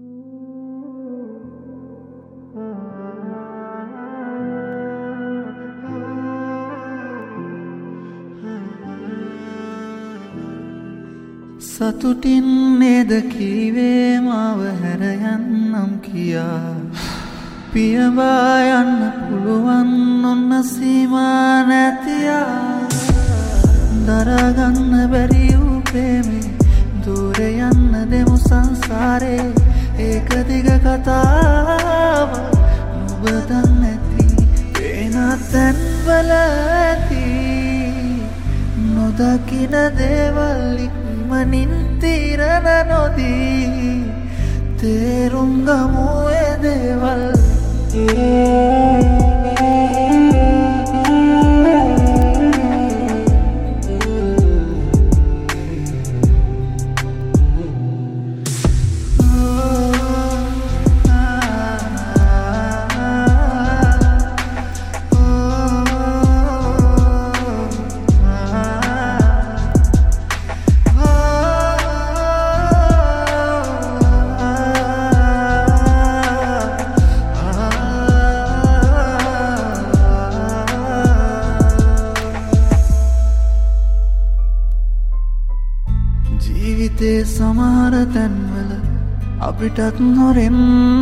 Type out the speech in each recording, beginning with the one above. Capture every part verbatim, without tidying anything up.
සතුටින් නේද කීවේ මාව හැර යන්නම් කියා පියවා යන්න පුළුවන් ඔන්න සීමා නැතියා දරාගන්න බැරි වූ ප්‍රේමේ දුර යන්න දෙමු සංසාරේ ඒක දිග කතාව නුඹ දන්නේ නැති වෙන තැන්වල ඇති නොදකින දේවල් මනින් තිරන නොදී තේරුම් ගමු ඒ දේවල් ජීවිතේ සමහර තැන්වල අපිටත් නොරෙන්න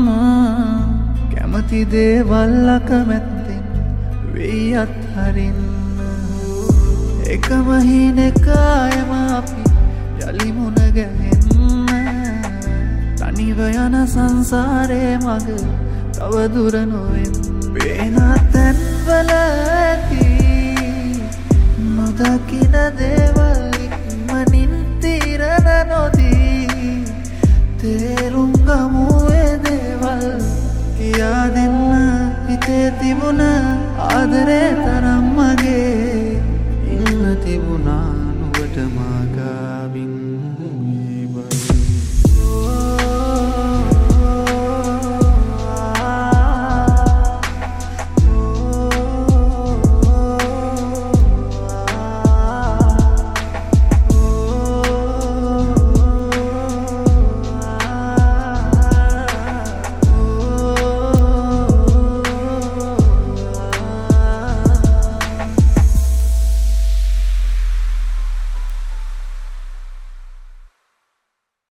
කැමති දේවල් අකමැත්තෙන් වෙයි අත්හරින්න එකම හිනකායම අපි යලි මුණ ගැහෙන්න තනිව යන සංසාරේ මග තව දුර නොවෙන්න පේන තැන්වල ඇති නොදකින දේවල් ඉක්මනින් තිරන නොදී තේරුම් ගමු ඒ දේවල් කියා දෙන්න හිතේ තිබුණ ආදරේ තරම් මගේ ඉන්න තිබුණා